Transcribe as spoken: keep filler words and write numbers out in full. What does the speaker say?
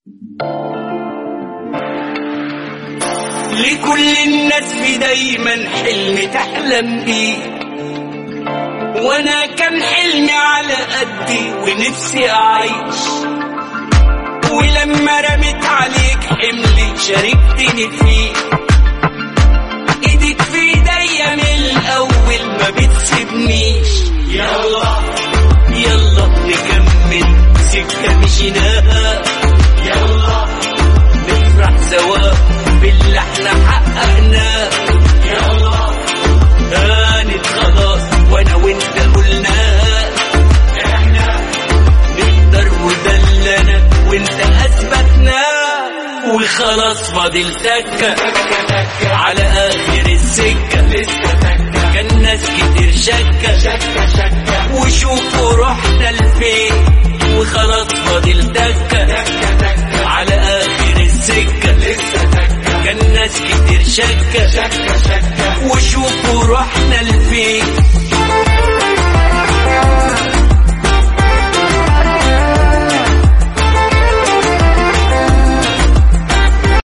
لكل الناس في دايما حلم تحلم بيه، وانا كان حلمي على قدي ونفسي اعيش، ولما رميت عليك حملي شاركتني فيه. ايدك في ايديا من الاول ما بتسيبنيش، يلا يلا نكمل سكة مشيناها، يلا نفرح سوا باللي احنا حققناه، يلا هانت خلاص وانا وانت قلناها، احنا نقدر وده اللي انا وانت اثبتناه، وخلاص فاضل تكة على اخر السكة، لسه تكة كان ناس كتير شكة شكة شكة وشوفوا رحنا لفين، وخلاص فاضل تكة على اخر السكة، لسه تكة كان ناس كتير شكة شكة شكة وشوفوا رحنا لفين،